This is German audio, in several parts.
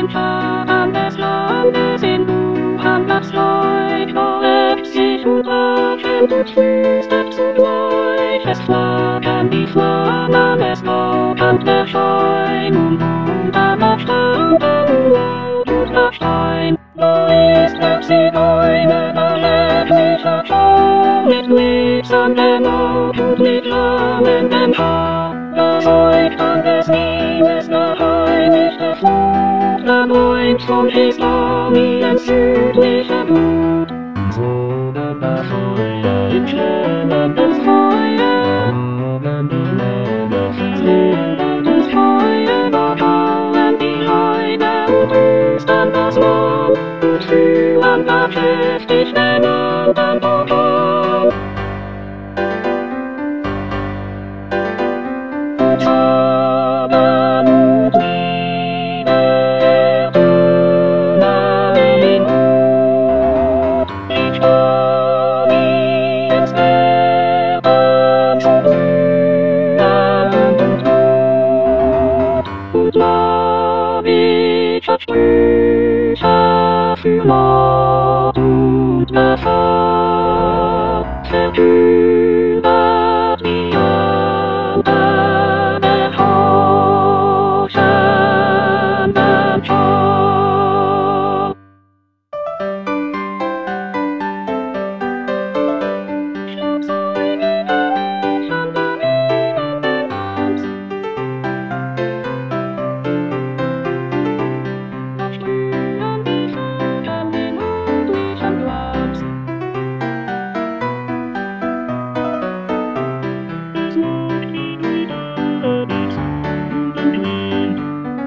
den Pfadern des Landes in Wuhan das Leuchter reckt sich und rauschend und flüstert zugleich. Es flackern die Flammen, es rauchend der Schein und danach standen Laut und Stein. Wo ist der Zigeuner, da schrecklicher Schau, mit glitzerndem Auge und mit flammendem Haar? Da säugt an des Liebes nach heimlicher Flut, da bräunt von Hislamiens südlicher Blut. So das Feuer im schimmernden Feuer, das Feuer, da bauen die Heide und rüsten das Land und führen da kräftig den anderen Tag an. Und haben und Liebe ertönen in Wut, in Staniens Erben zu brühen und Blut. Und Lawitsch hat Sprüche für Mord und Gefahr verkündert die Ernte der forschenden Schar. Schlagzeugige Mädchen bedienen den Tanz. Da sprühen die Funken in rötlichem Glanz. Es lockt die Brüder, die Zungen glühen.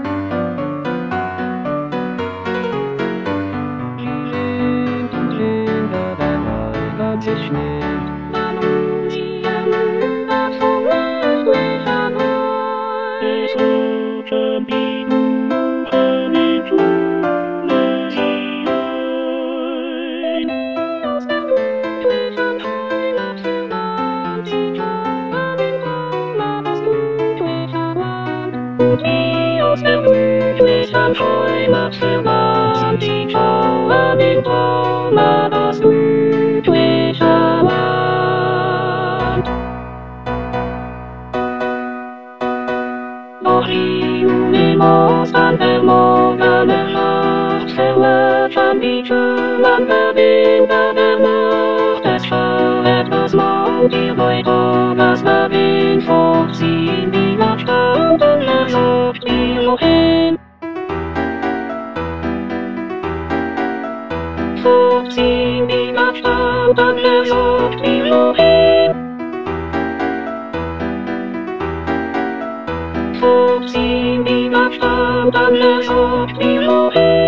Sie sind und Kinder, der Weiland sich schlägt. Man ruht sie ermüdet vom nächtlichen Wein. Es rauschen die Buchen in Schule sie ein. Aus der glücklichen Heimat verwandt sie schauen in Trauma das glückliche Land. Und wie aus der glücklichen Heimat verwandt sie schauen in Trauma das glückliche Land. Doch liegen im Ostern der Morgen erwacht, verlöschen die schimmernden Winter der Nacht. Es scharret das Maultier das der Wind fortziehen, die noch standen, er sagt, wohin? Fortziehen, die noch standen, er sagt, wohin? Fortziehen, die noch standen, er sagt, wohin?